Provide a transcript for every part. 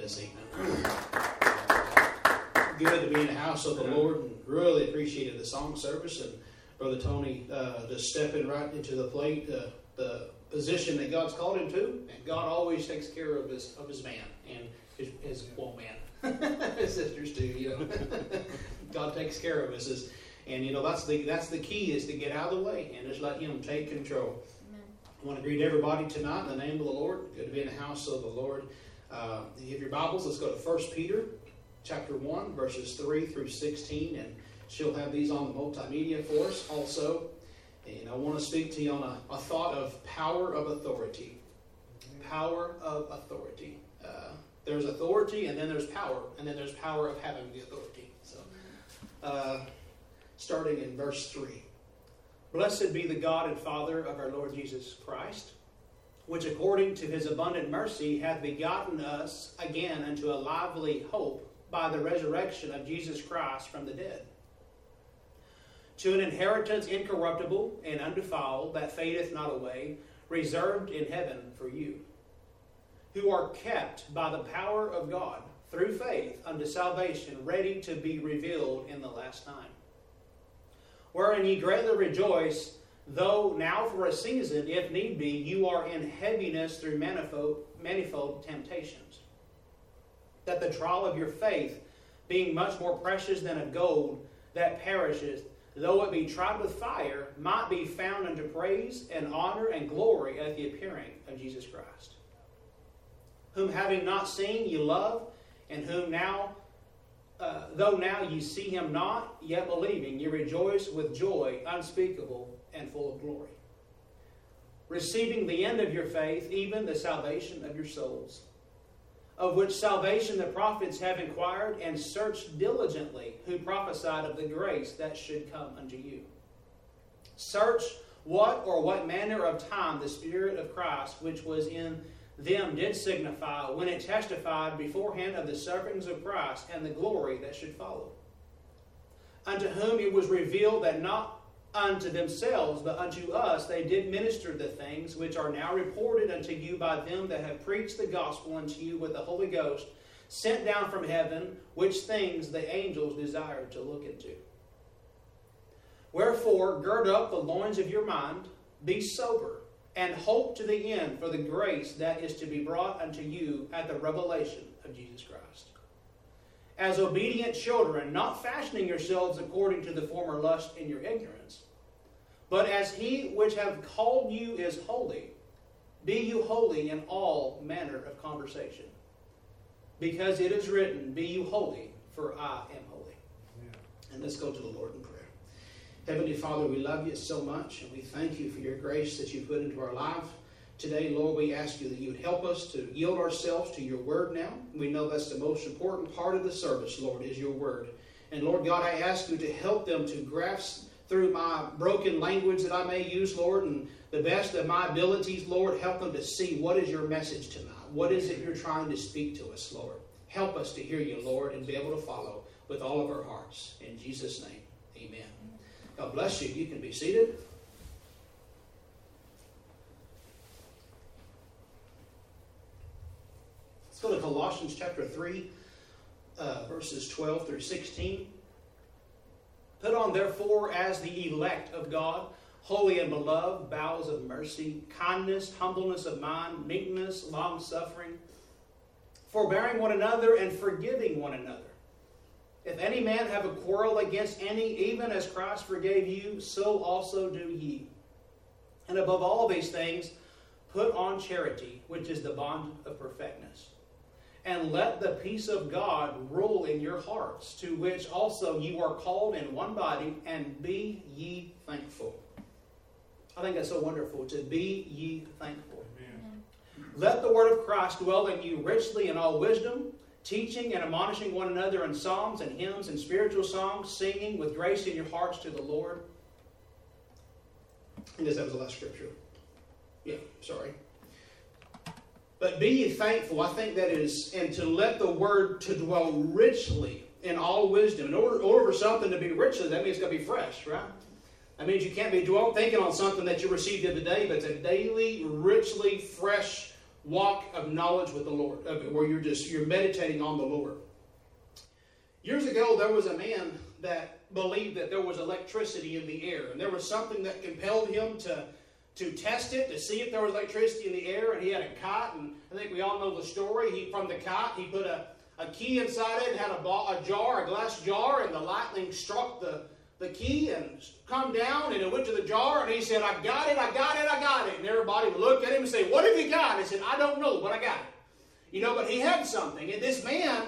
this evening. Good to be in the house of the Lord, and really appreciated the song service and Brother Tony just stepping right into the plate, the position that God's called him to, and God always takes care of his man and his man, his sisters too. You know, God takes care of us, and you know that's the key is to get out of the way and just let Him take control. I want to greet everybody tonight in the name of the Lord. Good to be in the house of the Lord. You have your Bibles. Let's go to 1 Peter chapter 1, verses 3 through 16. And she'll have these on the multimedia for us also. And I want to speak to you on a thought of power of authority. Power of authority. There's authority, and then there's power. And then there's power of having the authority. So, starting in verse 3. Blessed be the God and Father of our Lord Jesus Christ, which according to His abundant mercy hath begotten us again unto a lively hope by the resurrection of Jesus Christ from the dead, to an inheritance incorruptible and undefiled, that fadeth not away, reserved in heaven for you, who are kept by the power of God through faith unto salvation, ready to be revealed in the last time. Wherein ye greatly rejoice, though now for a season, if need be, you are in heaviness through manifold temptations, that the trial of your faith, being much more precious than of gold that perisheth, though it be tried with fire, might be found unto praise and honor and glory at the appearing of Jesus Christ, whom having not seen ye love, and whom now, though now ye see Him not, yet believing, ye rejoice with joy unspeakable and full of glory, receiving the end of your faith, even the salvation of your souls, of which salvation the prophets have inquired and searched diligently, who prophesied of the grace that should come unto you. Search what manner of time the Spirit of Christ, which was in them, did signify, when it testified beforehand of the sufferings of Christ and the glory that should follow. Unto whom it was revealed that not unto themselves, but unto us they did minister the things which are now reported unto you by them that have preached the gospel unto you with the Holy Ghost, sent down from heaven, which things the angels desired to look into. Wherefore, gird up the loins of your mind, be sober, and hope to the end for the grace that is to be brought unto you at the revelation of Jesus Christ. As obedient children, not fashioning yourselves according to the former lust in your ignorance, but as He which hath called you is holy, be you holy in all manner of conversation. Because it is written, be you holy, for I am holy. Yeah. And let's go to the Lord in prayer. Heavenly Father, we love you so much, and we thank you for your grace that you put into our life. Today, Lord, we ask you that you would help us to yield ourselves to your word now. We know that's the most important part of the service, Lord, is your word. And Lord God, I ask you to help them to grasp through my broken language that I may use, Lord, and the best of my abilities, Lord, help them to see what is your message tonight. What is it you're trying to speak to us, Lord? Help us to hear you, Lord, and be able to follow with all of our hearts. In Jesus' name, amen. God bless you. You can be seated. Let's go to Colossians chapter 3, verses 12 through 16. Put on, therefore, as the elect of God, holy and beloved, bowels of mercy, kindness, humbleness of mind, meekness, long-suffering, forbearing one another and forgiving one another. If any man have a quarrel against any, even as Christ forgave you, so also do ye. And above all these things, put on charity, which is the bond of perfectness. And let the peace of God rule in your hearts, to which also you are called in one body, and be ye thankful. I think that's so wonderful, to be ye thankful. Amen. Let the word of Christ dwell in you richly in all wisdom, teaching and admonishing one another in psalms and hymns and spiritual songs, singing with grace in your hearts to the Lord. I guess that was the last scripture. Yeah, sorry. But be ye thankful, I think that is, and to let the word to dwell richly in all wisdom. In order for something to be richly, that means it's got to be fresh, right? That means you can't be thinking on something that you received the other day, but it's a daily, richly, fresh walk of knowledge with the Lord, where you're meditating on the Lord. Years ago, there was a man that believed that there was electricity in the air, and there was something that compelled him to test it, to see if there was electricity in the air, and he had a kite, and I think we all know the story. From the kite, he put a key inside it and had a glass jar, and the lightning struck the key and come down, and it went to the jar, and he said, I got it. And everybody would look at him and say, what have you got? He said, I don't know, but I got it. But he had something, and this man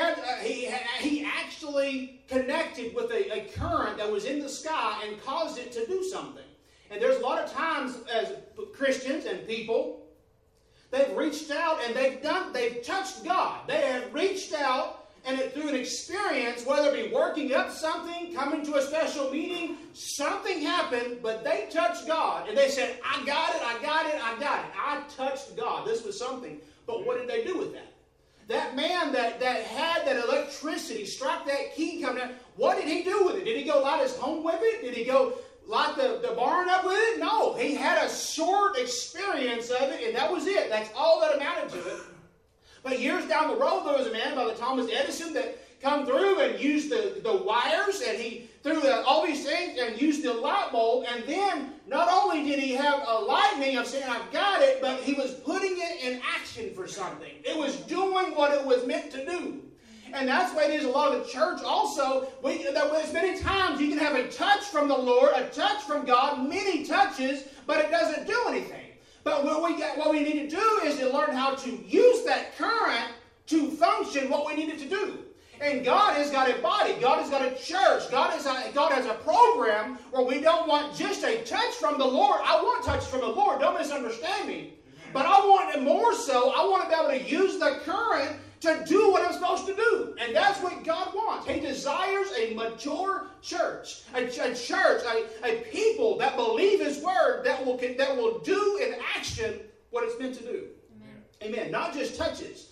he actually connected with a current that was in the sky and caused it to do something. And there's a lot of times as Christians and people, they've reached out and they've touched God. They have reached out, and through an experience, whether it be working up something, coming to a special meeting, something happened, but they touched God. And they said, I got it. I touched God. This was something. But what did they do with that? That man that had that electricity, struck that key coming down, what did he do with it? Did he go light his home with it? Did he go light the barn up with it? No. He had a short experience of it, and that was it. That's all that amounted to it. But years down the road, there was a man by the Thomas Edison that come through and used the wires, and he threw all these things and used the light bulb, and then not only did he have a lightning of saying, I've got it, but he was putting it in action for something. It was doing what it was meant to do. And that's why it is a lot of the church also. There's many times you can have a touch from the Lord, a touch from God, many touches, but it doesn't do anything. But what we need to do is to learn how to use that current to function what we need it to do. And God has got a body. God has got a church. God has a program where we don't want just a touch from the Lord. I want touch from the Lord. Don't misunderstand me. But I want it more so. I want to be able to use the current to do what I'm supposed to do. And that's what God wants. He desires a mature church. A church, a people that believe His Word, that will do in action what it's meant to do. Amen. Not just touches.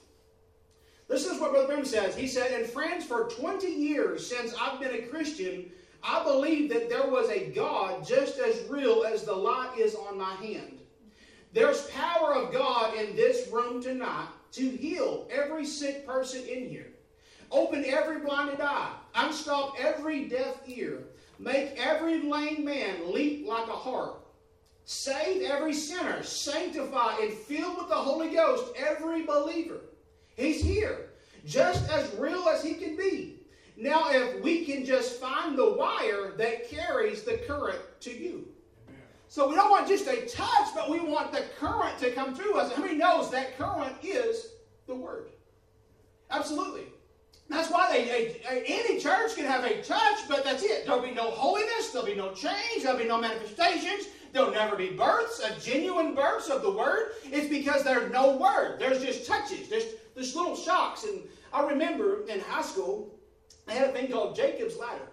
Listen to what Brother Branham says. He said, and friends, for 20 years since I've been a Christian, I believe that there was a God just as real as the light is on my hand. There's power of God in this room tonight to heal every sick person in here. Open every blinded eye. Unstop every deaf ear. Make every lame man leap like a hart. Save every sinner. Sanctify and fill with the Holy Ghost every believer. He's here, just as real as He can be. Now, if we can just find the wire that carries the current to you. Amen. So we don't want just a touch, but we want the current to come through us. How many knows that current is the Word? Absolutely. That's why any church can have a touch, but that's it. There'll be no holiness. There'll be no change. There'll be no manifestations. There'll never be births, genuine births of the Word. It's because there's no Word. There's just touches. There's little shocks. And I remember in high school, they had a thing called Jacob's Ladder.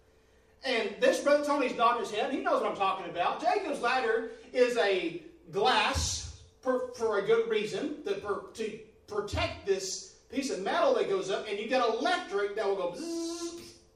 And this Brother Tony's nodding his head. He knows what I'm talking about. Jacob's Ladder is a glass for a good reason to protect this piece of metal that goes up, and you got electric that will go bzzz,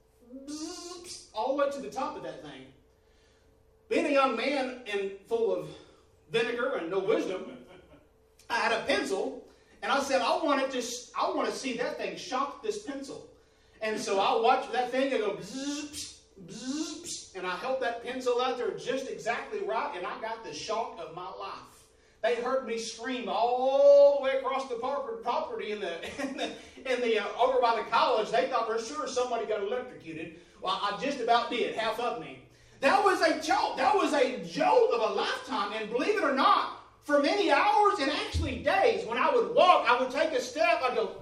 bzzz, all the way to the top of that thing. Being a young man and full of vinegar and no wisdom, I had a pencil, and I said, I want to see that thing shock this pencil. And so I watched that thing and go bzzz, bzzz, bzzz, and I held that pencil out there just exactly right, and I got the shock of my life. They heard me scream all the way across the property in the over by the college. They thought for sure somebody got electrocuted. Well, I just about did, half of me. That was a jolt. That was a jolt of a lifetime. And believe it or not, for many hours and actually days, when I would walk, I would take a step,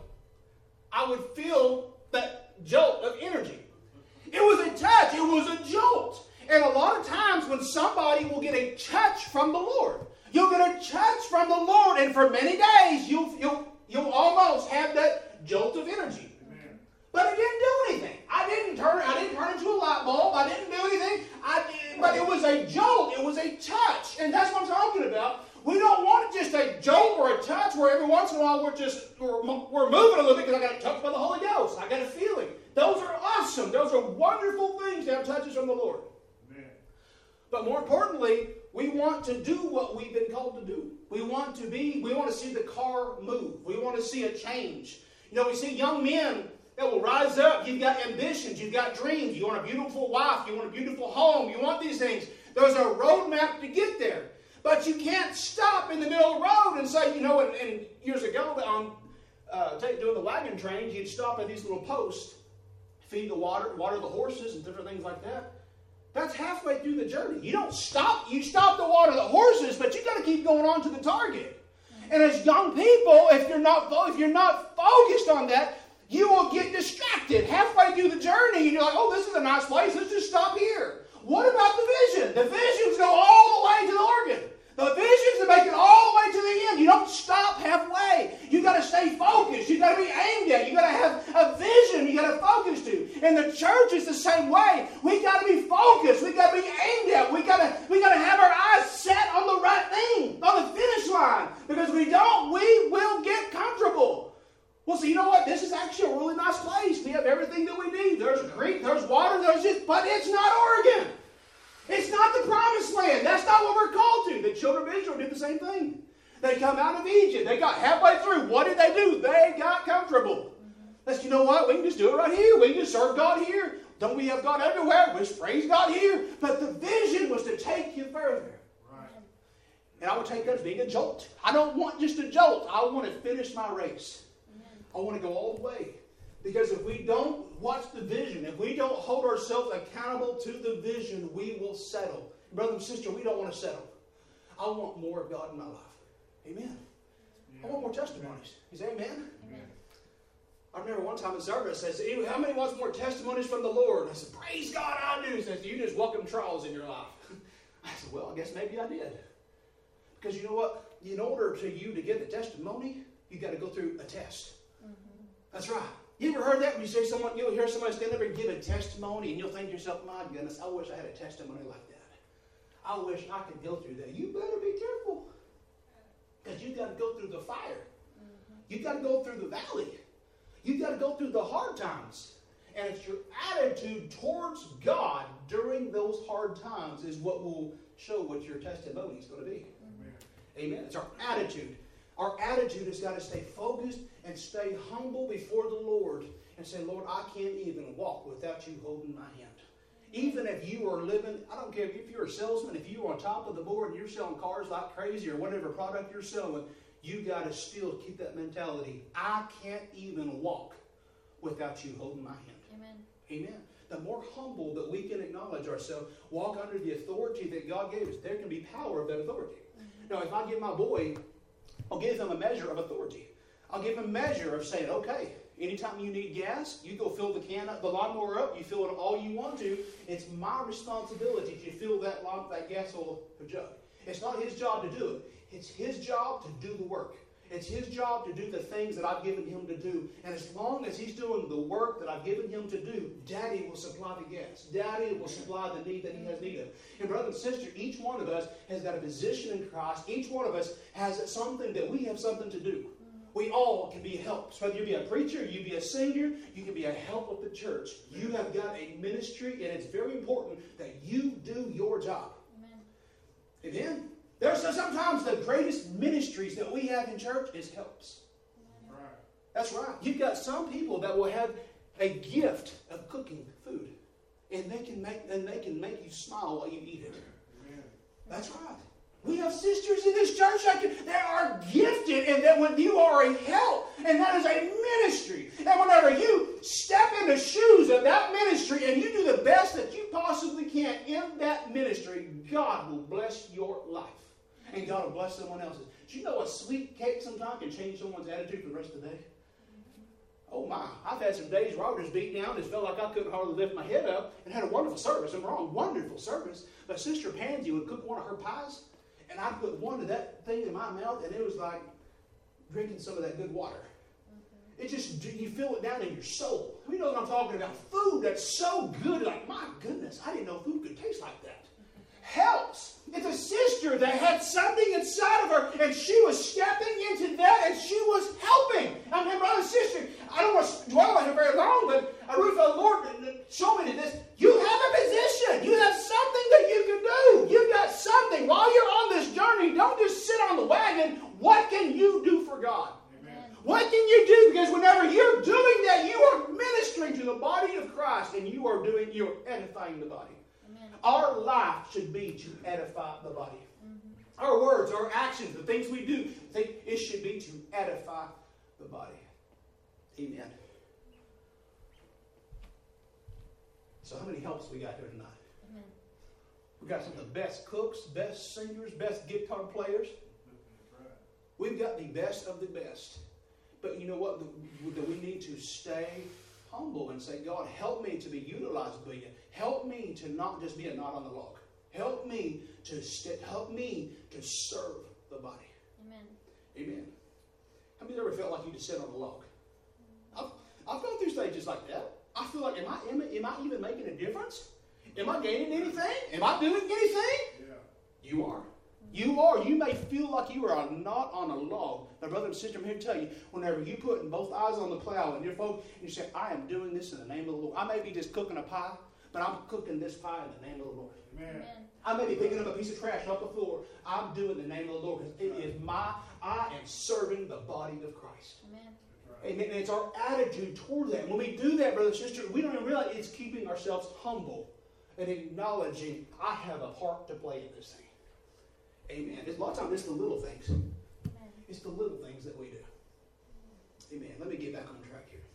I would feel that jolt of energy. It was a touch. It was a jolt. And a lot of times when somebody will get a touch from the Lord, you'll get a touch from the Lord, and for many days you'll almost have that jolt of energy. Amen. But it didn't do anything. I didn't turn into a light bulb. I didn't do anything. But it was a jolt. It was a touch, and that's what I'm talking about. We don't want just a jolt or a touch where every once in a while we're moving a little bit because I got touched by the Holy Ghost. I got a feeling. Those are awesome. Those are wonderful things to have touches from the Lord. But But more importantly, we want to do what we've been called to do. We want to see the car move. We want to see a change. You know, we see young men that will rise up. You've got ambitions. You've got dreams. You want a beautiful wife. You want a beautiful home. You want these things. There's a roadmap to get there. But you can't stop in the middle of the road and say, you know, and years ago doing the wagon trains, you'd stop at these little posts, feed the water the horses and different things like that. That's halfway through the journey. You don't stop. You stop to water the horses, but you got to keep going on to the target. And as young people, if you're not focused on that, you will get distracted halfway through the journey. And you're like, oh, this is a nice place. Let's just stop here. What about the vision? The visions go all the way to the organ. The visions to make it all the way to the end. You don't stop halfway. You got to stay focused. You got to be aimed at. You got to have a vision. You got to focus to. And the church is the same way. We got to be focused. We got to be aimed at. We got to have our eyes set on the right thing, on the finish line. Because if we don't, we will get comfortable. Well, so you know what? This is actually a really nice place. We have everything that we need. There's a creek, there's water, but it's not Oregon. It's not the promised land. That's not what we're called to. The children of Israel did the same thing. They come out of Egypt. They got halfway through. What did they do? They got comfortable. You know what? We can just do it right here. We can just serve God here. Don't we have God everywhere? We just praise God here. But the vision was to take you further. Right. And I would take that as being a jolt. I don't want just a jolt. I want to finish my race. I want to go all the way. Because if we don't watch the vision, if we don't hold ourselves accountable to the vision, we will settle. Brother and sister, we don't want to settle. I want more of God in my life. Amen. Yeah. I want more testimonies. You say amen? Amen. I remember one time in service, I said, how many wants more testimonies from the Lord? I said, praise God, I do. He says, do you just welcome trials in your life? I said, well, I guess maybe I did. Because you know what? In order for you to get the testimony, you got to go through a test. Mm-hmm. That's right. You ever heard that when you'll hear somebody stand up and give a testimony and you'll think to yourself, my goodness, I wish I had a testimony like that. I wish I could go through that. You better be careful. Because you've got to go through the fire. Mm-hmm. You've got to go through the valley. You've got to go through the hard times. And it's your attitude towards God during those hard times is what will show what your testimony is going to be. Amen. Amen. It's our attitude. Our attitude has got to stay focused and stay humble before the Lord and say, Lord, I can't even walk without you holding my hand. Even if you are living, I don't care if you're a salesman, if you're on top of the board and you're selling cars like crazy or whatever product you're selling, you got to still keep that mentality. I can't even walk without you holding my hand. Amen. Amen. The more humble that we can acknowledge ourselves, walk under the authority that God gave us, there can be power of that authority. Mm-hmm. Now, if I give my boy, I'll give him a measure of authority. I'll give him a measure of saying, okay, anytime you need gas, you go fill the can up, the lawnmower up, you fill it all you want to. It's my responsibility to fill that gas oil jug. It's not his job to do it. It's his job to do the work. It's his job to do the things that I've given him to do. And as long as he's doing the work that I've given him to do, Daddy will supply the gas. Daddy will supply the need that he has need of. And brother and sister, each one of us has got a position in Christ. Each one of us has something that we have something to do. We all can be helps. Whether you be a preacher, you be a singer, you can be a help of the church. You have got a ministry, and it's very important that you do your job. Amen. Amen. There's sometimes the greatest ministries that we have in church is helps. Right. That's right. You've got some people that will have a gift of cooking food, and they can make you smile while you eat it. Amen. That's right. We have sisters in this church that are gifted, and that when you are a help, and that is a ministry. And whenever you step in the shoes of that ministry and you do the best that you possibly can in that ministry, God will bless your life. And God will bless someone else's. Do you know a sweet cake sometimes can change someone's attitude for the rest of the day? Oh my. I've had some days where I was just beat down, just felt like I couldn't hardly lift my head up, and had a wonderful service. I'm wrong, wonderful service. But Sister Pansy would cook one of her pies, and I'd put one of that thing in my mouth, and it was like drinking some of that good water. It just, you feel it down in your soul. You know what I'm talking about? Food that's so good, like, my goodness, I didn't know food could taste like that. Helps. It's a sister that had something inside of her, and she was stepping into that, and she was helping. I mean, brother and sister, I don't want to dwell on it very long, but I really felt the Lord showed me this. You have a position. You have something that you can do. You edifying the body. Amen. Our life should be to edify the body. Mm-hmm. Our words, our actions, the things we do, it should be to edify the body. Amen. So how many helps we got here tonight? Amen. We got some of the best cooks, best singers, best guitar players. We've got the best of the best. But you know what? That we need to stay humble and say, God, help me to be utilized by you. Help me to not just be a knot on the log. Help me to serve the body. Amen. Amen. How many of you ever felt like you just sit on a log? I've gone through stages like that. I feel like, am I even making a difference? Am I gaining anything? Am I doing anything? Yeah. You are. You are. You may feel like you are not on a log. Now, brother and sister, I'm here to tell you, whenever you put both eyes on the plow and and you say, I am doing this in the name of the Lord. I may be just cooking a pie, but I'm cooking this pie in the name of the Lord. Amen. I may be picking up a piece of trash off the floor. I'm doing the name of the Lord because it is I am serving the body of Christ. Amen. Amen. And it's our attitude toward that. When we do that, brother and sister, we don't even realize it's keeping ourselves humble and acknowledging I have a part to play in this thing. Amen. A lot of times it's the little things. Amen. It's the little things that we do. Amen. Let me get back on track here.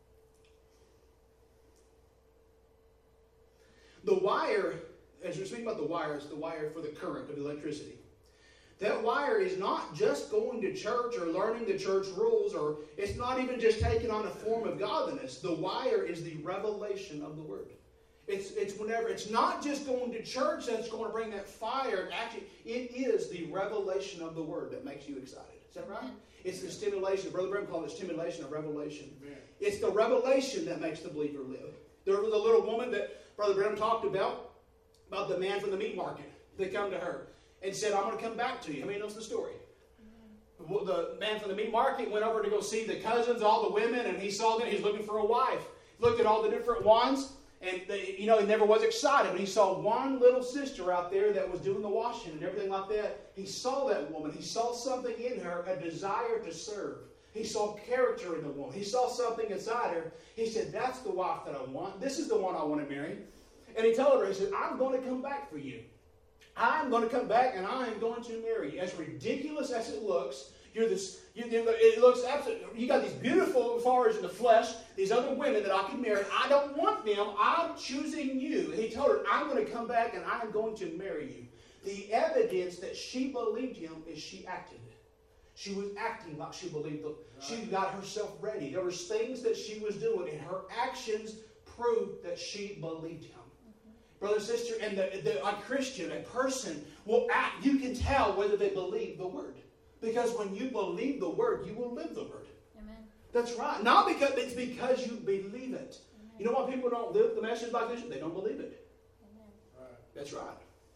The wire, as you're speaking about the wire, it's the wire for the current of electricity. That wire is not just going to church or learning the church rules, or it's not even just taking on a form of godliness. The wire is the revelation of the Word. It's not just going to church that's going to bring that fire. Actually, it is the revelation of the Word that makes you excited. Is that right? Amen. It's the stimulation. Brother Brim called it stimulation of revelation. Amen. It's the revelation that makes the believer live. There was a little woman that Brother Brim talked about the man from the meat market. They come to her and said, I'm going to come back to you. How many knows the story? The man from the meat market went over to go see the cousins, all the women, and he saw them. He's looking for a wife. Looked at all the different ones, and he never was excited. But he saw one little sister out there that was doing the washing and everything like that. He saw that woman. He saw something in her, a desire to serve. He saw character in the woman. He saw something inside her. He said, that's the wife that I want. This is the one I want to marry. And he told her, he said, I'm going to come back for you. I'm going to come back and I am going to marry you. As ridiculous as it looks, it looks absolutely, you got these beautiful, as far as in the flesh, these other women that I can marry. I don't want them. I'm choosing you. And he told her, I'm going to come back and I'm going to marry you. The evidence that she believed him is she acted. She was acting like she believed him. She got herself ready. There was things that she was doing, and her actions proved that she believed him. Brother, sister, and a Christian, a person will act. You can tell whether they believe the Word. Because when you believe the Word, you will live the Word. Amen. That's right. Not because it's because you believe it. Amen. You know why people don't live the message like this? They don't believe it. Amen. Right. That's right.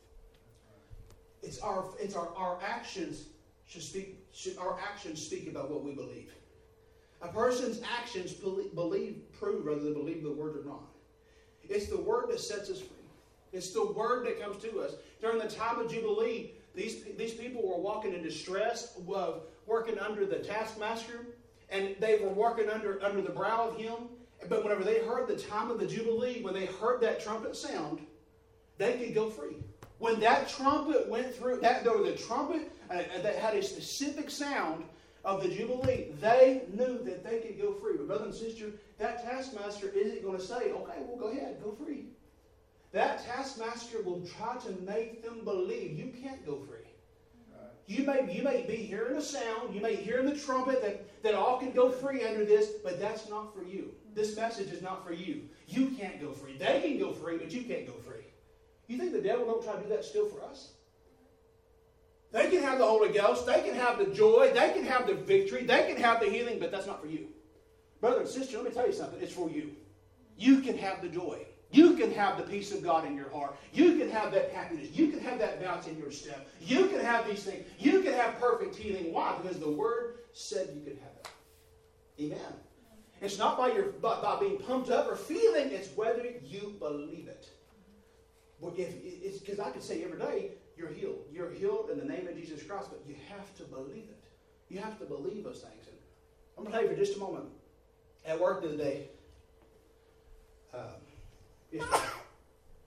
It's our actions our actions speak about what we believe. A person's actions prove whether they believe the Word or not. It's the Word that sets us free. It's the Word that comes to us. During the time of Jubilee, these people were walking in distress, working under the taskmaster, and they were working under the brow of him. But whenever they heard the time of the Jubilee, when they heard that trumpet sound, they could go free. When that trumpet went through, there was a trumpet that had a specific sound of the Jubilee, they knew that they could go free. But brother and sister, that taskmaster isn't going to say, okay, well, go ahead, go free. That taskmaster will try to make them believe you can't go free. Right. You may be hearing a sound, you may hear the trumpet that all can go free under this, but that's not for you. This message is not for you. You can't go free. They can go free, but you can't go free. You think the devil don't try to do that still for us? They can have the Holy Ghost, they can have the joy, they can have the victory, they can have the healing, but that's not for you. Brother and sister, let me tell you something. It's for you. You can have the joy. You can have the peace of God in your heart. You can have that happiness. You can have that bounce in your step. You can have these things. You can have perfect healing. Why? Because the Word said you could have it. Amen. It's not by being pumped up or feeling. It's whether you believe it. It's because I could say every day, you're healed. You're healed in the name of Jesus Christ, but you have to believe it. You have to believe those things. And I'm going to tell you for just a moment. At work the other day,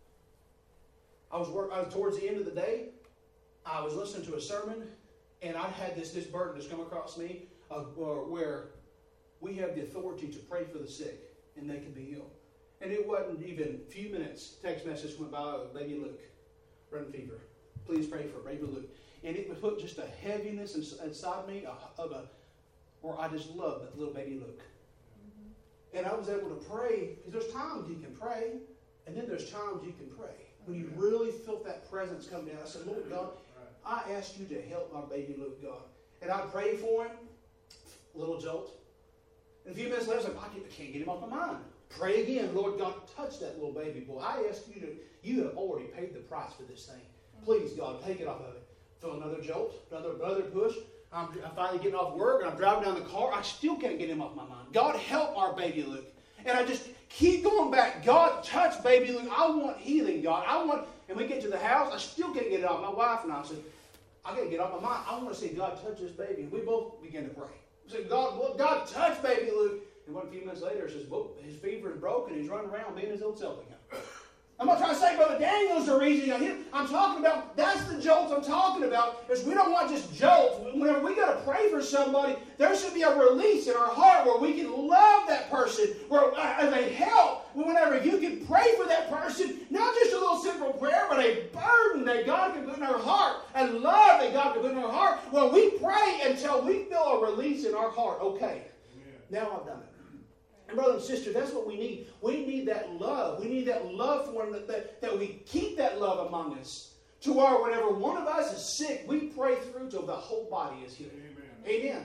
I was towards the end of the day. I was listening to a sermon, and I had this burden just come across me where we have the authority to pray for the sick, and they can be healed. And it wasn't even a few minutes. Text message went by, baby Luke, running fever. Please pray for baby Luke. And it would put just a heaviness inside me where I just love that little baby Luke. Mm-hmm. And I was able to pray, because there's times you can pray, and then there's times you can pray. When you really felt that presence come down, I said, Lord God, I ask you to help my baby Luke, God. And I prayed for him, little jolt. And a few minutes later, I was like, I can't get him off my mind. Pray again, Lord God, touch that little baby boy. I ask you have already paid the price for this thing. Please, God, take it off of it. Feel another jolt, another push. I'm finally getting off work, and I'm driving down the car. I still can't get him off my mind. God, help our baby Luke. And I just keep going back. God, touch baby Luke. I want healing, God. And we get to the house. I still can't get it off. My wife and I said, I got to get off my mind. I want to see God touch this baby. And we both began to pray. We said, God, touch baby Luke. And a few minutes later, it says, whoop, his fever is broken. He's running around being his old self again. I'm not trying to say Brother Daniel's the reason. I'm talking about, that's the jolts I'm talking about, is we don't want just jolts. Whenever we got to pray for somebody, there should be a release in our heart where we can love that person, where as a help, whenever you can pray for that person, not just a little simple prayer, but a burden that God can put in our heart, and love that God can put in our heart, where we pray until we feel a release in our heart. Okay, now I've done it. And brother and sister, that's what we need. We need that love. We need that love for one another, that we keep that love among us. To where whenever one of us is sick, we pray through till the whole body is healed. Amen.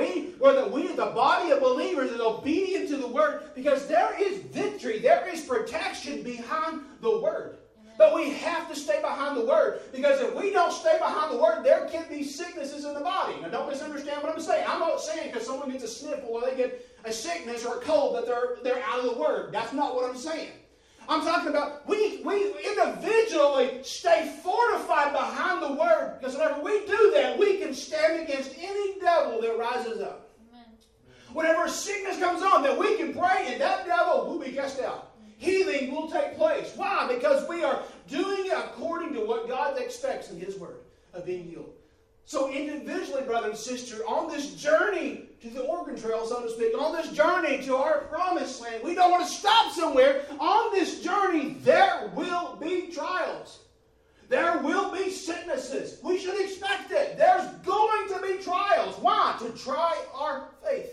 Where the body of believers is obedient to the word, because there is victory, there is protection behind the word. But we have to stay behind the word, because if we don't stay behind the word, there can be sicknesses in the body. Now, don't misunderstand what I'm saying. I'm not saying because someone gets a sniffle or they get a sickness or a cold that they're out of the word. That's not what I'm saying. I'm talking about we individually stay fortified behind the word, because whenever we do that, we can stand against any devil that rises up. Amen. Whenever sickness comes on, that we can pray and that devil will be cast out. Healing will take place. Why? Because we are doing it according to what God expects in His Word of being healed. So individually, brother and sister, on this journey to the Oregon Trail, so to speak, on this journey to our promised land, we don't want to stop somewhere. On this journey, there will be trials. There will be sicknesses. We should expect it. There's going to be trials. Why? To try our faith.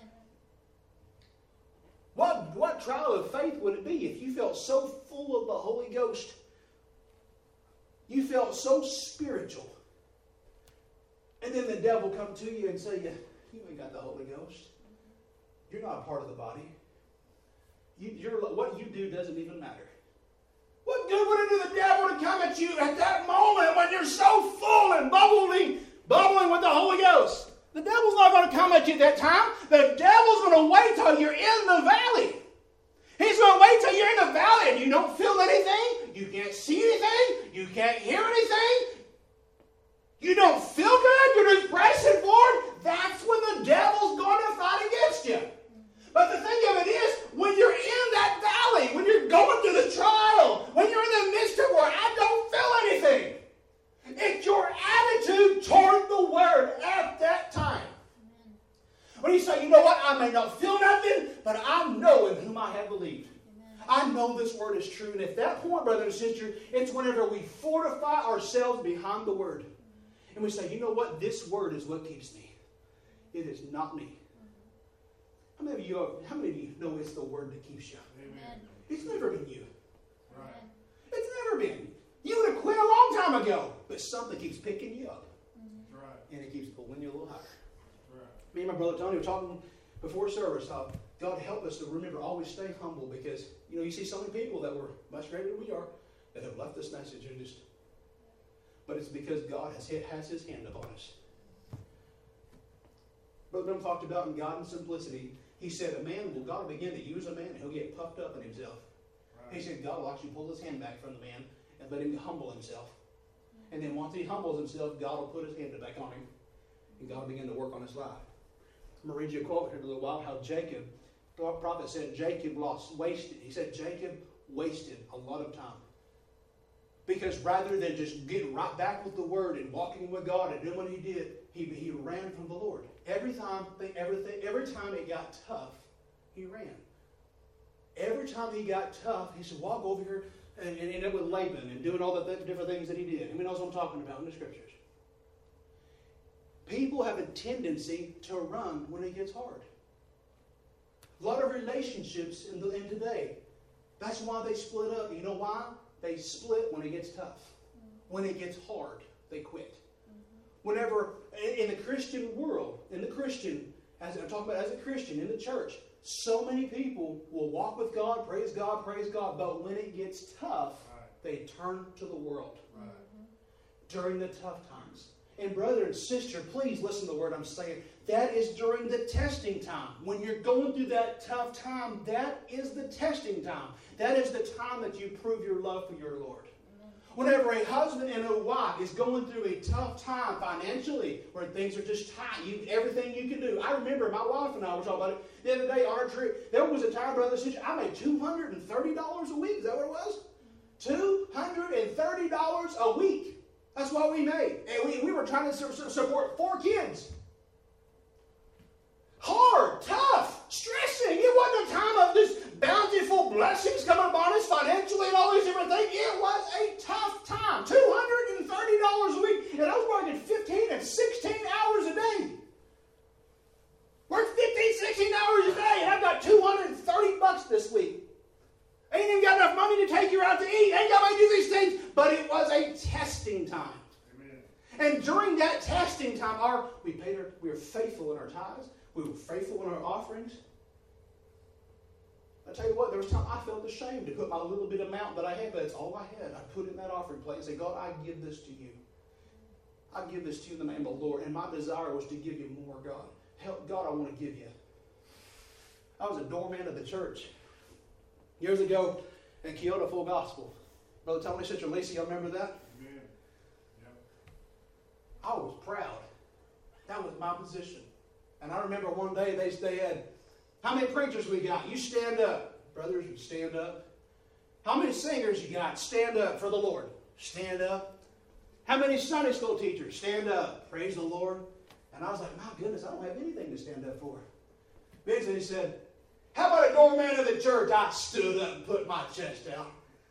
What trial of faith would it be if you felt so full of the Holy Ghost, you felt so spiritual, and then the devil come to you and say, you ain't got the Holy Ghost. You're not a part of the body. What you do doesn't even matter. What good would it do the devil to come at you at that moment when you're so full and bubbling with the Holy Ghost? The devil's not going to come at you at that time. The devil's going to wait till you're in the valley. He's going to wait till you're in the valley and you don't feel anything. You can't see anything. You can't hear anything. You don't feel good. You're just pressing forward. That's when the devil's going to fight against you. But the thing of it is, when you're in that valley, when you're going through the trial, when you're in the midst of where I don't feel anything, it's your attitude toward the Word at that time. When you say, you know what, I may not feel nothing, but I know in whom I have believed. I know this Word is true. And at that point, brother and sister, it's whenever we fortify ourselves behind the Word. And we say, you know what, this Word is what keeps me. It is not me. How many of you know it's the Word that keeps you? Amen. It's never been you. Right. It's never been. You would have quit a long time ago, but something keeps picking you up. Right. And it keeps pulling you a little higher. Right. Me and my brother Tony were talking before service how God help us to remember always stay humble, because you see so many people that were much greater than we are that have left this message and but it's because God has His hand upon us. Brother Dunn talked about in God and simplicity. He said God will begin to use a man and he'll get puffed up in himself. Right. He said God will actually pull his hand back from the man and let him humble himself. And then once he humbles himself, God will put his hand back on him. And God will begin to work on his life. I'm going to read you a quote here in a little while, how Jacob, the prophet said Jacob wasted. He said Jacob wasted a lot of time. Because rather than just getting right back with the Word and walking with God and doing what he did, he ran from the Lord. Every time it got tough, he ran. Every time he got tough, he said, walk over here and end up with Laban and doing all the different things that he did. Who knows what I'm talking about in the Scriptures? People have a tendency to run when it gets hard. A lot of relationships in today, that's why they split up. You know why? They split when it gets tough. When it gets hard, they quit. Whenever, in the Christian world, as I'm talking about as a Christian, in the church, so many people will walk with God, praise God, but when it gets tough, they turn to the world. During the tough times. And brother and sister, please listen to the word I'm saying. That is during the testing time. When you're going through that tough time, that is the testing time. That is the time that you prove your love for your Lord. Whenever a husband and a wife is going through a tough time financially, where things are just tight, everything you can do. I remember my wife and I were talking about it the other day on our trip. There was a time, brother and sister, I made $230 a week. Is that what it was? $230 a week. That's what we made. And we were trying to support 4 kids. Hard, tough, stressing. It wasn't a time of just bountiful blessings coming upon us financially and all these different things. It was a tough time. $230 a week. And I was working 15 and 16 hours a day. Worked 15, 16 hours a day. And I've got $230 this week. Ain't even got enough money to take you out to eat. Ain't got money to do these things. But it was a testing time. Amen. And during that testing time, we were faithful in our tithes. We were faithful in our offerings. I tell you what, there was time I felt ashamed to put my little bit of amount that I had, but it's all I had. I put it in that offering plate and said, God, I give this to you. I give this to you in the name of the Lord. And my desire was to give you more, God. Help, God, I want to give you. I was a doorman of the church. Years ago in Kyoto Full Gospel. Brother Tony, Sister Lacey, y'all remember that? Amen. Yep. I was proud. That was my position. And I remember one day they had, how many preachers we got? You stand up. Brothers, you stand up. How many singers you got? Stand up for the Lord. Stand up. How many Sunday school teachers? Stand up. Praise the Lord. And I was like, my goodness, I don't have anything to stand up for. Eventually he said, how about a doorman of the church? I stood up and put my chest out.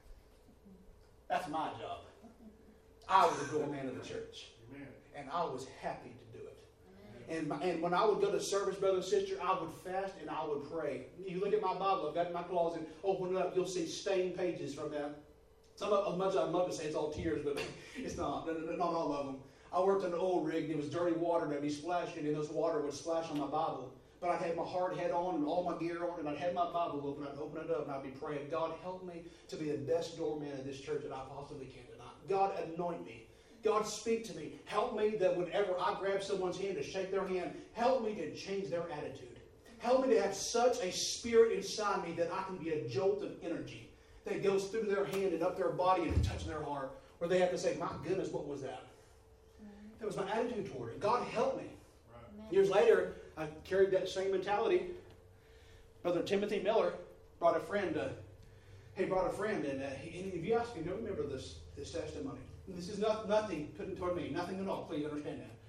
That's my job. I was a doorman of the church. Amen. And I was happy to do it. And when I would go to service, brother and sister, I would fast and I would pray. You look at my Bible, I've got it in my closet, open it up, you'll see stained pages from that. Some of much I'd love to say it's all tears, but it's not. Not all of them. I worked in an oil rig and it was dirty water and I'd be splashing and those water would splash on my Bible. But I'd have my hard hat on and all my gear on and I'd have my Bible open. I'd open it up and I'd be praying, God, help me to be the best doorman of this church that I possibly can tonight. God, anoint me. God, speak to me. Help me that whenever I grab someone's hand to shake their hand, help me to change their attitude. Help me to have such a spirit inside me that I can be a jolt of energy that goes through their hand and up their body and touch their heart, where they have to say, my goodness, what was that? That was my attitude toward it. God, help me. Right. Years later, I carried that same mentality. Brother Timothy Miller brought a friend. And if you ask me, don't remember this testimony. This is nothing put toward me, nothing at all. Please understand that.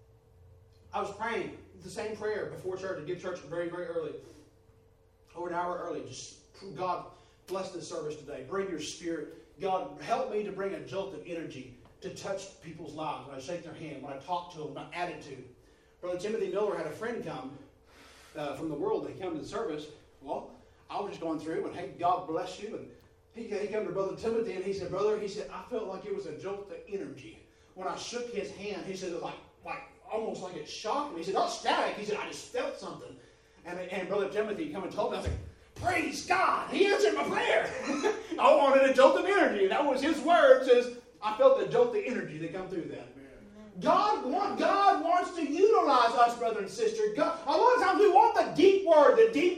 I was praying the same prayer before church, to get church very, very early. Over an hour early. Just, God, bless this service today. Bring your spirit. God, help me to bring a jolt of energy to touch people's lives. When I shake their hand, when I talk to them, my attitude. Brother Timothy Miller had a friend come from the world. They come to the service. Well, I was just going through and, hey, God bless you. And he came to Brother Timothy and he said, brother, he said, I felt like it was a jolt of energy. When I shook his hand, he said, it was like almost like it shocked me. He said, not static. He said, I just felt something. And Brother Timothy come and told me, I was like, praise God, he answered my prayer. I wanted a jolt of energy. That was his words. I felt the jolt of energy that come through that. God wants to utilize us, brother and sister. God, a lot of times we want the deep word.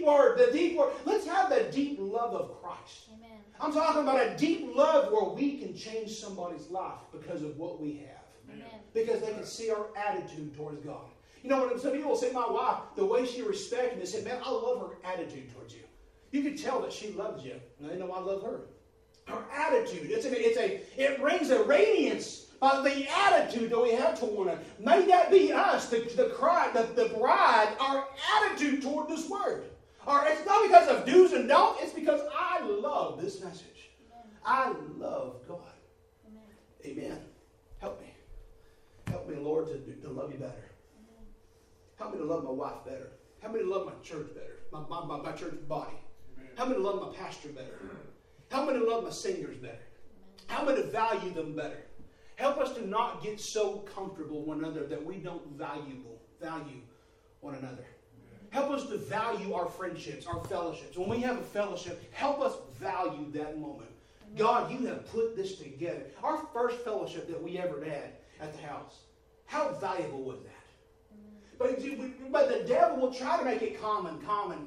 Let's have the deep love of Christ. Amen. I'm talking about a deep love where we can change somebody's life because of what we have. Amen. Because they can see our attitude towards God. You know, when some people will say, my wife, the way she respects me, they say, man, I love her attitude towards you. You can tell that she loves you. And they know I love her. Our attitude. It brings a radiance by the attitude that we have toward one another. May that be us, the bride, our attitude toward this word. It's not because of do's and don'ts. It's because I love this message. Amen. I love God. Amen. Amen. Help me. Help me, Lord, to love you better. Amen. Help me to love my wife better. Help me to love my church better, my church body. Amen. Help me to love my pastor better. Help me to love my singers better. Help me to value them better. Help us to not get so comfortable with one another that we don't value one another. Help us to value our friendships, our fellowships. When we have a fellowship, help us value that moment. God, you have put this together. Our first fellowship that we ever had at the house, how valuable was that? But the devil will try to make it common.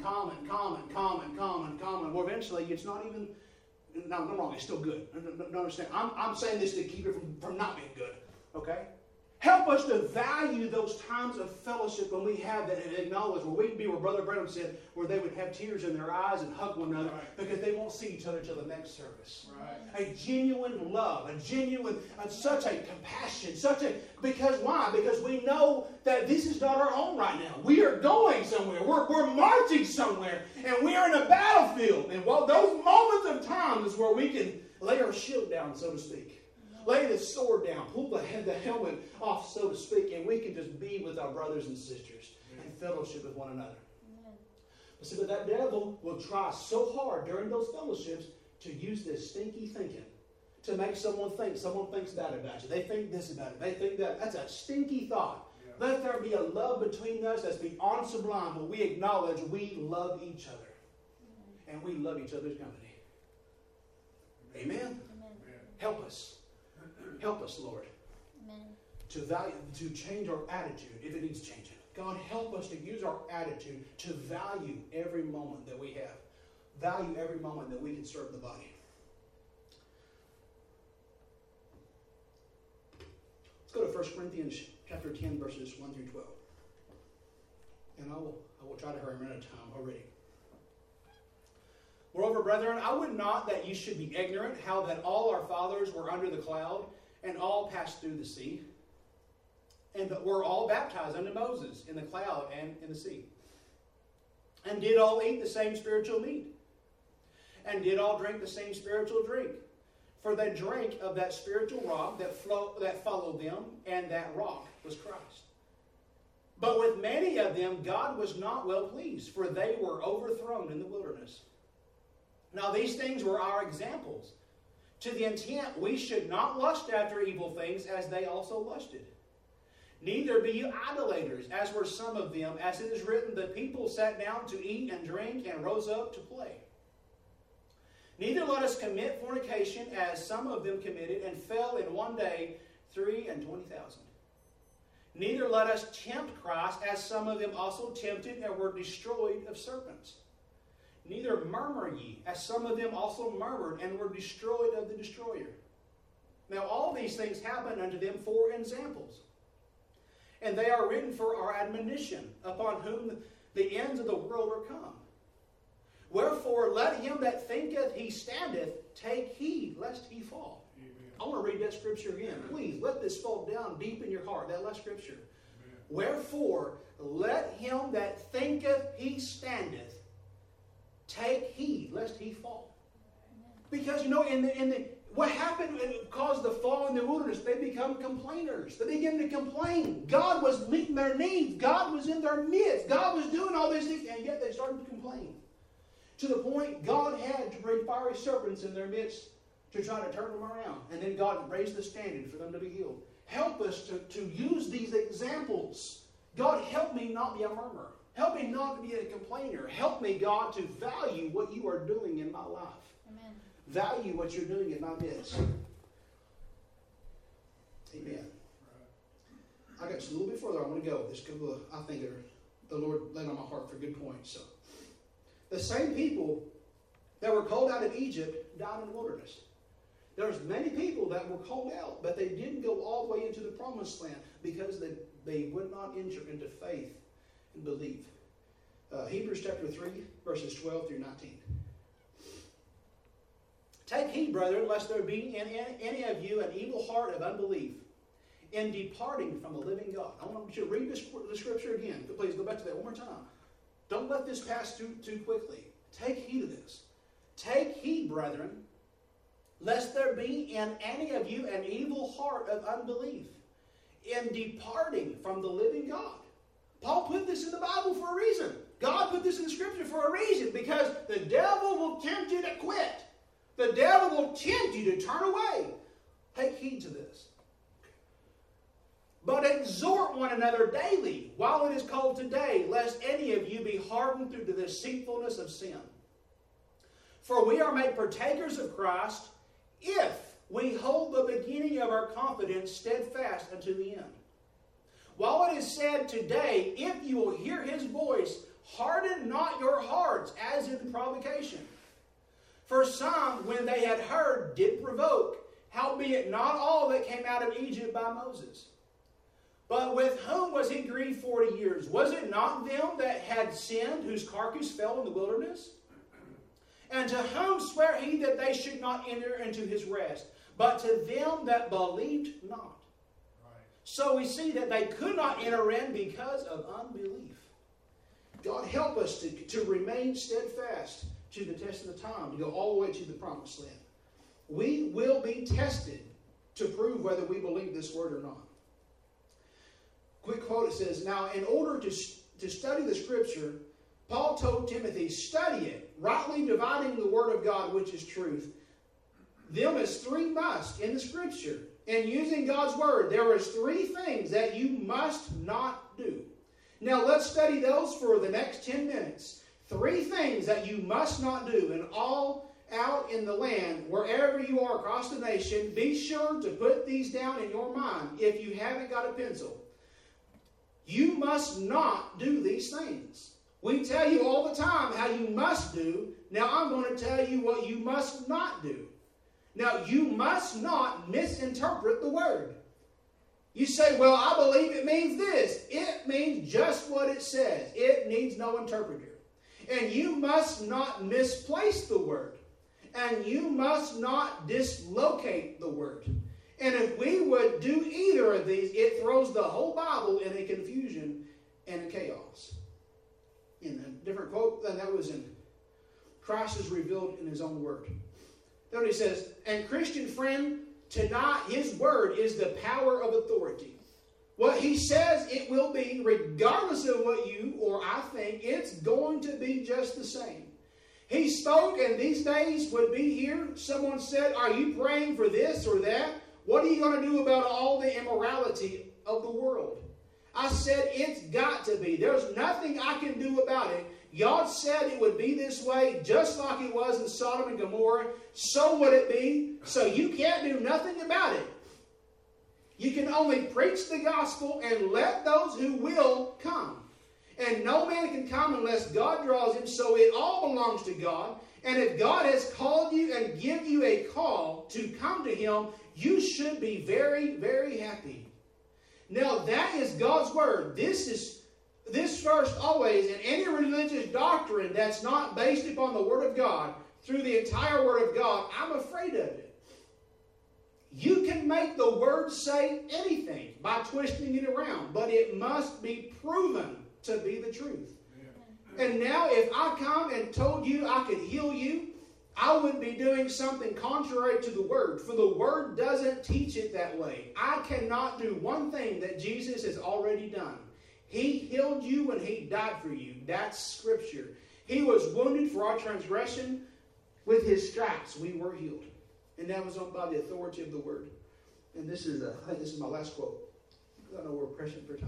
Well, eventually, it's not even... No, I'm wrong. It's still good. Don't understand. I'm saying this to keep it from not being good. Okay? Help us to value those times of fellowship when we have that and acknowledge where we can be where Brother Branham said, where they would have tears in their eyes and hug one another because they won't see each other till the next service. Right. A genuine love, such a compassion, because why? Because we know that this is not our home right now. We are going somewhere. We're marching somewhere, and we are in a battlefield. And while those moments of time is where we can lay our shield down, so to speak. Lay the sword down, pull the helmet off, so to speak, and we can just be with our brothers and sisters and fellowship with one another. But see, but that devil will try so hard during those fellowships to use this stinky thinking to make someone thinks bad about you. They think this about it. They think that. That's a stinky thought. Yeah. Let there be a love between us that's beyond sublime, where we acknowledge we love each other. And we love each other's company. Amen? Amen. Help us. Help us, Lord, Amen. To change our attitude if it needs changing. God, help us to use our attitude to value every moment that we have. Value every moment that we can serve the body. Let's go to 1 Corinthians chapter 10, verses 1 through 12. And I will try to hurry. I'm out of time already. Moreover, brethren, I would not that you should be ignorant how that all our fathers were under the cloud, and all passed through the sea, and were all baptized unto Moses in the cloud and in the sea, and did all eat the same spiritual meat, and did all drink the same spiritual drink. For they drank of that spiritual rock that followed them, and that rock was Christ. But with many of them God was not well pleased, for they were overthrown in the wilderness. Now these things were our examples, to the intent we should not lust after evil things as they also lusted. Neither be you idolaters, as were some of them, as it is written, the people sat down to eat and drink and rose up to play. Neither let us commit fornication, as some of them committed, and fell in one day 23,000. Neither let us tempt Christ, as some of them also tempted and were destroyed of serpents. Neither murmur ye, as some of them also murmured and were destroyed of the destroyer. Now all these things happened unto them for examples. And they are written for our admonition, upon whom the ends of the world are come. Wherefore let him that thinketh he standeth take heed lest he fall. Amen. I want to read that scripture again. Please let this fall down deep in your heart, that last scripture. Amen. Wherefore let him that thinketh he standeth take heed lest he fall. Because what happened caused the fall in the wilderness. They become complainers. They begin to complain. God was meeting their needs. God was in their midst. God was doing all these things, and yet they started to complain. To the point God had to bring fiery serpents in their midst to try to turn them around. And then God raised the standard for them to be healed. Help us to use these examples. God, help me not be a murmurer. Help me not to be a complainer. Help me, God, to value what you are doing in my life. Amen. Value what you're doing in my midst. Amen. I got just a little bit further I want to go. There's a couple of, I think, the Lord laid on my heart for good points. So, the same people that were called out of Egypt died in the wilderness. There's many people that were called out, but they didn't go all the way into the promised land because they would not enter into faith and believe. Hebrews chapter 3, verses 12 through 19. Take heed, brethren, lest there be in any of you an evil heart of unbelief in departing from the living God. I want you to read the scripture again. Please go back to that one more time. Don't let this pass too quickly. Take heed of this. Take heed, brethren, lest there be in any of you an evil heart of unbelief in departing from the living God. Paul put this in the Bible for a reason. God put this in the scripture for a reason, because the devil will tempt you to quit. The devil will tempt you to turn away. Take heed to this. But exhort one another daily, while it is called today, lest any of you be hardened through the deceitfulness of sin. For we are made partakers of Christ, if we hold the beginning of our confidence steadfast unto the end. While it is said today, if you will hear his voice, harden not your hearts, as in provocation. For some, when they had heard, did provoke, howbeit not all that came out of Egypt by Moses. But with whom was he grieved 40 years? Was it not them that had sinned, whose carcass fell in the wilderness? And to whom sware he that they should not enter into his rest? But to them that believed not. Right. So we see that they could not enter in because of unbelief. God help us to remain steadfast to the test of the time, to go all the way to the promised land. We will be tested to prove whether we believe this word or not. Quick quote, it says, now in order to study the scripture, Paul told Timothy, study it, rightly dividing the word of God, which is truth. Them is three must in the scripture. In using God's word, there is three things that you must not do. Now let's study those for the next 10 minutes. Three things that you must not do, and all out in the land, wherever you are across the nation, be sure to put these down in your mind if you haven't got a pencil. You must not do these things. We tell you all the time how you must do. Now I'm going to tell you what you must not do. Now you must not misinterpret the word. You say, well, I believe it means this. It means just what it says. It needs no interpreter. And you must not misplace the word. And you must not dislocate the word. And if we would do either of these, it throws the whole Bible in a confusion and a chaos. In a different quote than that was in Christ is revealed in his own word. Then he says, and Christian friend, tonight his word is the power of authority. What he says it will be, regardless of what you or I think, it's going to be just the same. He spoke, and these days would be here. Someone said, are you praying for this or that? What are you going to do about all the immorality of the world? I said, it's got to be. There's nothing I can do about it. God said it would be this way, just like it was in Sodom and Gomorrah. So would it be. So you can't do nothing about it. You can only preach the gospel and let those who will come. And no man can come unless God draws him, so it all belongs to God. And if God has called you and give you a call to come to him, you should be very, very happy. Now that is God's word. This first always, in any religious doctrine that's not based upon the word of God, through the entire word of God, I'm afraid of it. You can make the word say anything by twisting it around, but it must be proven to be the truth. Yeah. And now if I come and told you I could heal you, I would be doing something contrary to the word, for the word doesn't teach it that way. I cannot do one thing that Jesus has already done. He healed you when he died for you. That's scripture. He was wounded for our transgression. With his stripes we were healed. And that was on by the authority of the word. And this is my last quote. I know we're pressing for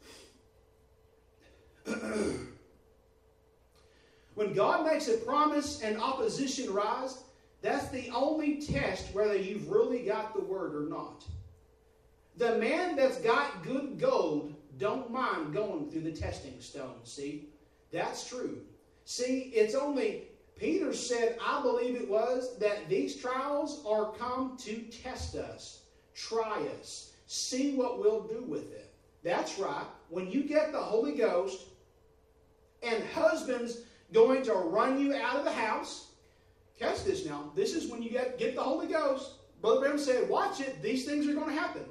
time. When God makes a promise and opposition rise, that's the only test whether you've really got the word or not. The man that's got good gold don't mind going through the testing stone. See? That's true. See, it's only... Peter said, I believe it was, that these trials are come to test us, try us, see what we'll do with it. That's right. When you get the Holy Ghost and husband's going to run you out of the house, catch this now. This is when you get the Holy Ghost. Brother Branham said, watch it. These things are going to happen.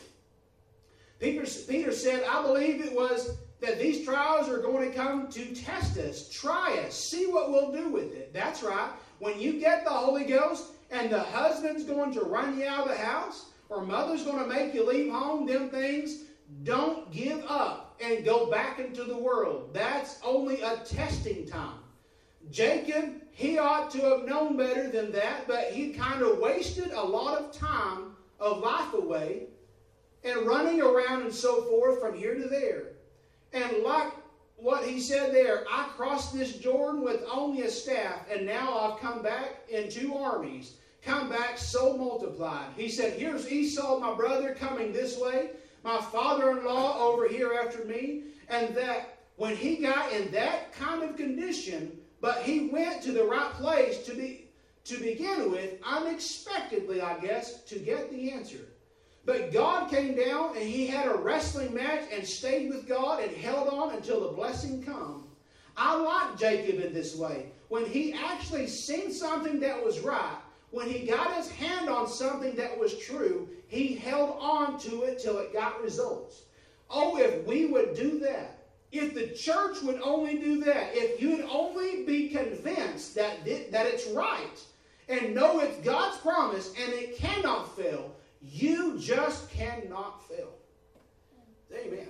Peter said, I believe it was that these trials are going to come to test us, try us, see what we'll do with it. That's right. When you get the Holy Ghost and the husband's going to run you out of the house, or mother's going to make you leave home, them things, don't give up and go back into the world. That's only a testing time. Jacob, he ought to have known better than that, but he kind of wasted a lot of time of life away and running around and so forth from here to there. And like what he said there, I crossed this Jordan with only a staff, and now I've come back in 2 armies, come back so multiplied. He said, here's Esau, my brother, coming this way, my father-in-law over here after me, and that when he got in that kind of condition, but he went to the right place to begin with, unexpectedly, I guess, to get the answer. But God came down and he had a wrestling match and stayed with God and held on until the blessing come. I like Jacob in this way. When he actually seen something that was right, when he got his hand on something that was true, he held on to it till it got results. Oh, if we would do that. If the church would only do that. If you would only be convinced that it's right and know it's God's promise and it cannot fail, you just cannot fail. Amen.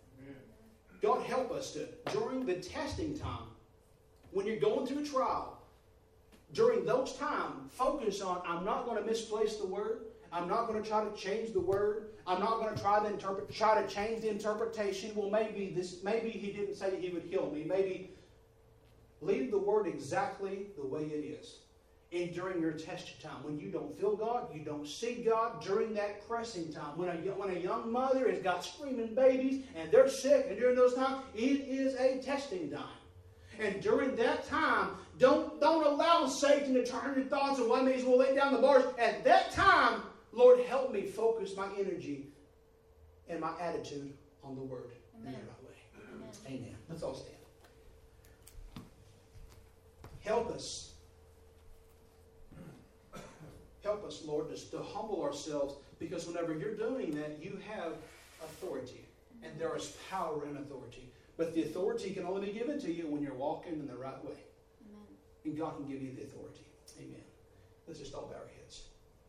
God help us to, during the testing time, when you're going through a trial, during those times, focus on, I'm not going to misplace the word. I'm not going to try to change the word. I'm not going to try to change the interpretation. Well, maybe he didn't say that he would heal me. Maybe leave the word exactly the way it is. And during your testing time, when you don't feel God, you don't see God, during that pressing time, when a young mother has got screaming babies and they're sick, and during those times, it is a testing time. And during that time, don't allow Satan to turn your thoughts and what means we'll lay down the bars. At that time, Lord, help me focus my energy and my attitude on the word in the right way. Amen. Let's all stand. Help us. Help us, Lord, just to humble ourselves, because whenever you're doing that, you have authority. And there is power in authority. But the authority can only be given to you when you're walking in the right way. Amen. And God can give you the authority. Amen. Let's just all bow our heads.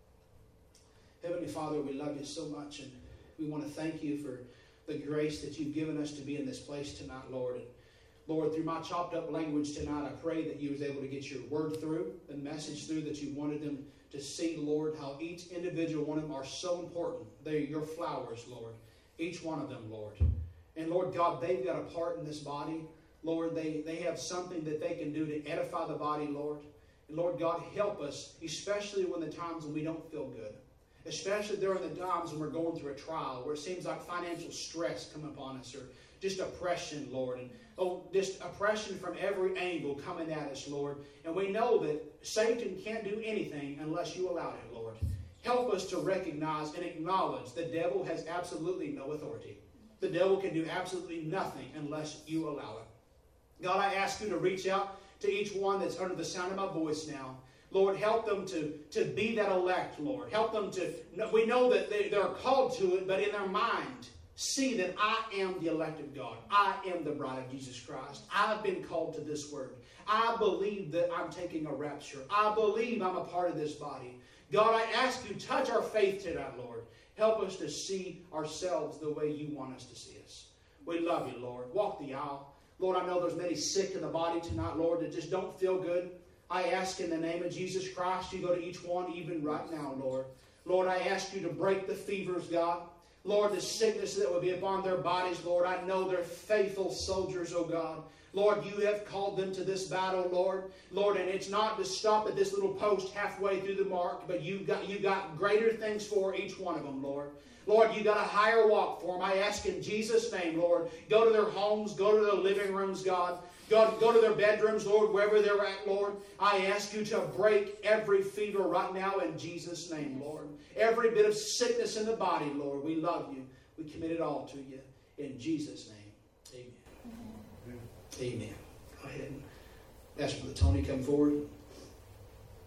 Heavenly Father, we love you so much, and we want to thank you for the grace that you've given us to be in this place tonight, Lord. And Lord, through my chopped up language tonight, I pray that you was able to get your word through, the message through that you wanted them to see, Lord, how each individual one of them are so important. They're your flowers, Lord. Each one of them, Lord. And Lord God, they've got a part in this body. Lord, they have something that they can do to edify the body, Lord. And Lord God, help us, especially when the times when we don't feel good. Especially during the times when we're going through a trial, where it seems like financial stress come upon us, or just oppression, Lord. And just oppression from every angle coming at us, Lord. And we know that Satan can't do anything unless you allow it, Lord. Help us to recognize and acknowledge the devil has absolutely no authority. The devil can do absolutely nothing unless you allow it. God, I ask you to reach out to each one that's under the sound of my voice now. Lord, help them to be that elect, Lord. Help them to, we know that they're called to it, but in their mind, see that I am the elect of God. I am the bride of Jesus Christ. I've been called to this word. I believe that I'm taking a rapture. I believe I'm a part of this body. God, I ask you, touch our faith tonight, Lord. Help us to see ourselves the way you want us to see us. We love you, Lord. Walk the aisle. Lord, I know there's many sick in the body tonight, Lord, that just don't feel good. I ask in the name of Jesus Christ, you go to each one even right now, Lord. Lord, I ask you to break the fevers, God. Lord, the sickness that would be upon their bodies, Lord, I know they're faithful soldiers, oh God. Lord, you have called them to this battle, Lord. Lord, and it's not to stop at this little post halfway through the mark, but you got greater things for each one of them, Lord. Lord, you got a higher walk for them. I ask in Jesus' name, Lord, go to their homes, go to their living rooms, God. God, go to their bedrooms, Lord, wherever they're at, Lord. I ask you to break every fever right now in Jesus' name, Lord. Every bit of sickness in the body, Lord. We love you. We commit it all to you. In Jesus' name, amen. Amen. Go ahead and ask Brother Tony to come forward.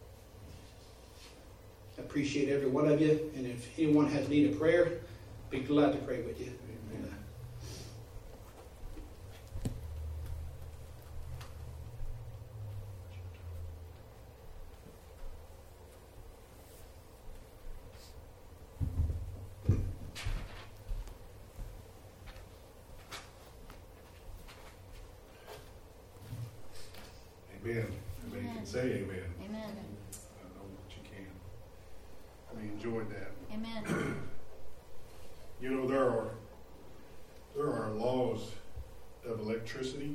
I appreciate every one of you. And if anyone has need of prayer, be glad to pray with you. Amen. Amen. Amen. You can say amen. Amen. I know that you can. I enjoyed that. Amen. You know, there are laws of electricity.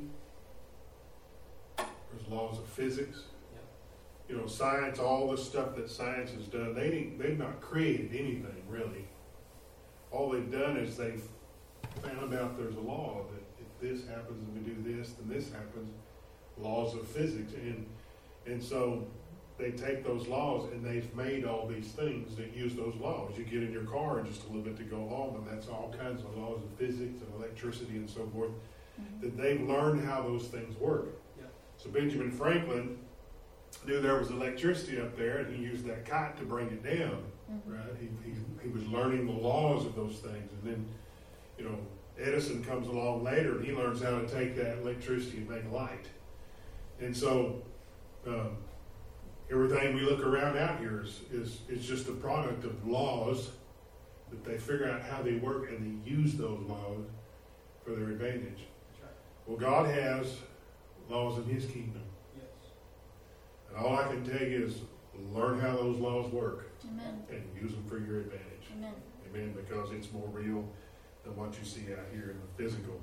There's laws of physics. You know, science, all the stuff that science has done, they've not created anything really. All they've done is they've found out there's a law that if this happens and we do this, then this happens. Laws of physics, and so they take those laws and they've made all these things that use those laws. You get in your car and just a little bit to go home, and that's all kinds of laws of physics and electricity and so forth, that they've learned how those things work. Yep. So Benjamin Franklin knew there was electricity up there, and he used that kite to bring it down. Right? He was learning the laws of those things, and then, you know, Edison comes along later and he learns how to take that electricity and make light. And so everything we look around out here is just a product of laws that they figure out how they work, and they use those laws for their advantage. That's right. Well, God has laws in His kingdom. Yes. And all I can tell you is learn how those laws work. Amen. And use them for your advantage. Amen. Amen. Because it's more real than what you see out here in the physical.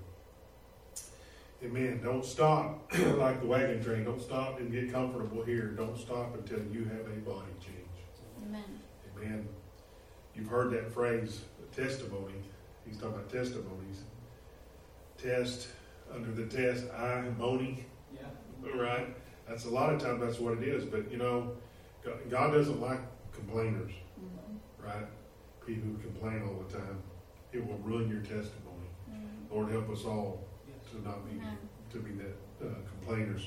Amen. Don't stop like the wagon train. Don't stop and get comfortable here. Don't stop until you have a body change. Amen. Amen. You've heard that phrase, testimony. He's talking about testimonies. Test, under the test, money. Yeah. Right? That's a lot of times that's what it is. But, you know, God doesn't like complainers. Right? People who complain all the time. It will ruin your testimony. Lord, help us all to not be that complainers.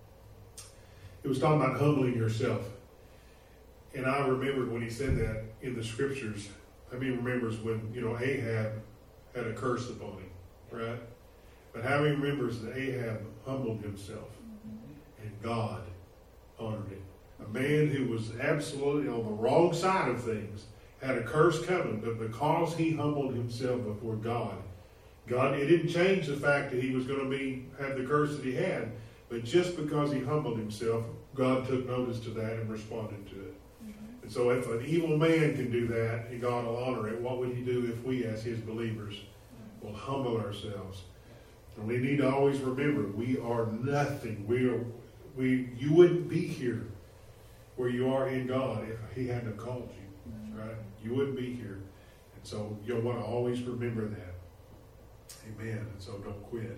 It was talking about humbling yourself. And I remembered when he said that in the scriptures. I mean, remembers when, you know, Ahab had a curse upon him, right? But how he remembers that Ahab humbled himself and God honored him. A man who was absolutely on the wrong side of things had a curse coming, but because he humbled himself before God, it didn't change the fact that he was going to have the curse that he had, but just because he humbled himself, God took notice to that and responded to it. And so if an evil man can do that and God will honor it, what would he do if we as his believers will humble ourselves? And we need to always remember, we are nothing. You wouldn't be here where you are in God if he hadn't called you, right? You wouldn't be here. And so you'll want to always remember that. Amen. And so don't quit.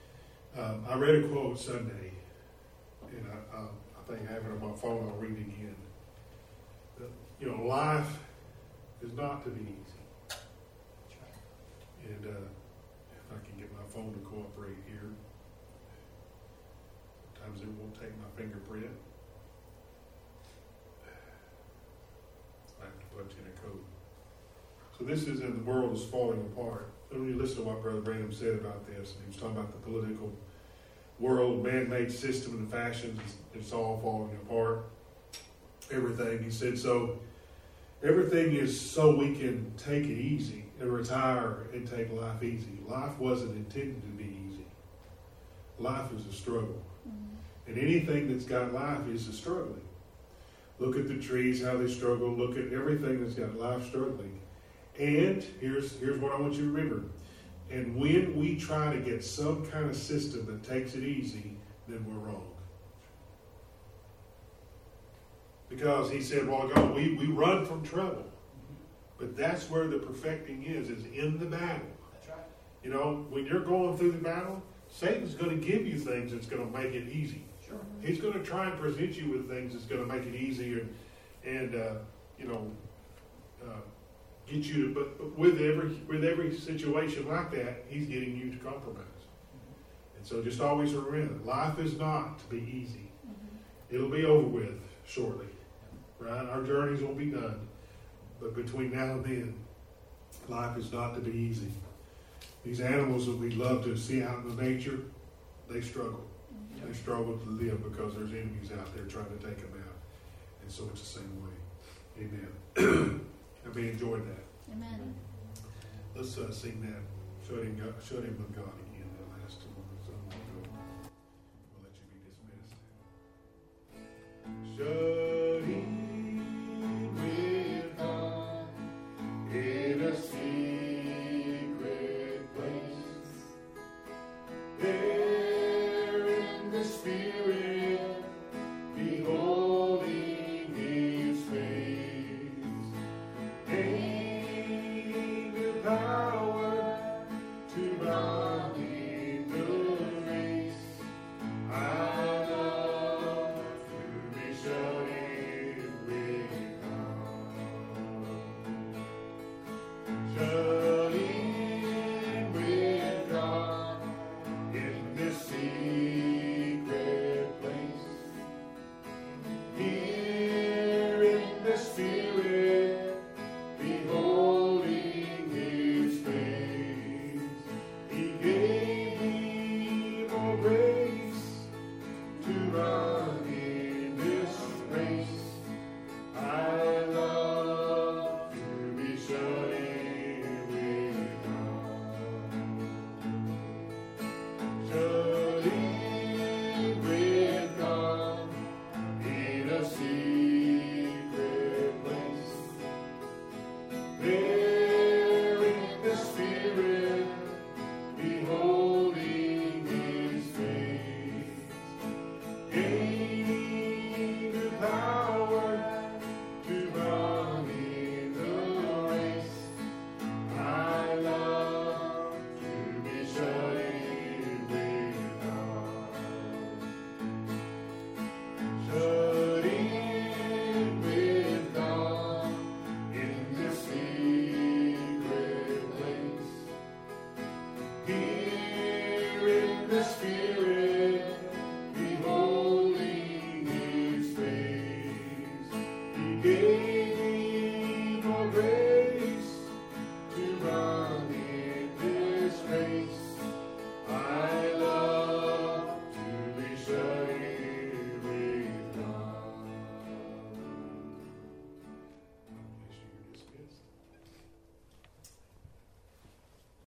I read a quote Sunday, and I think I have it on my phone. I'll read it again. You know, life is not to be easy. And if I can get my phone to cooperate here, sometimes it won't take my fingerprint. I have to punch in a code. So this is in the world is falling apart. When you listen to what Brother Branham said about this, and he was talking about the political world, man-made system and fashions, it's all falling apart. Everything. He said, so everything is so we can take it easy and retire and take life easy. Life wasn't intended to be easy. Life is a struggle. And anything that's got life is a struggling. Look at the trees, how they struggle. Look at everything that's got life struggling. And here's what I want you to remember. And when we try to get some kind of system that takes it easy, then we're wrong. Because he said, well, God, we run from trouble. But that's where the perfecting is in the battle. That's right. You know, when you're going through the battle, Satan's going to give you things that's going to make it easy. Sure. He's going to try and present you with things that's going to make it easy and get you to, but with every situation like that, he's getting you to compromise. And so just always remember, life is not to be easy. It'll be over with shortly. right? Our journeys will be done. But between now and then, life is not to be easy. These animals that we love to see out in the nature, they struggle. They struggle to live because there's enemies out there trying to take them out. And so it's the same way. Amen. Have you enjoyed that? Amen. Let's sing that. Shut him with God again.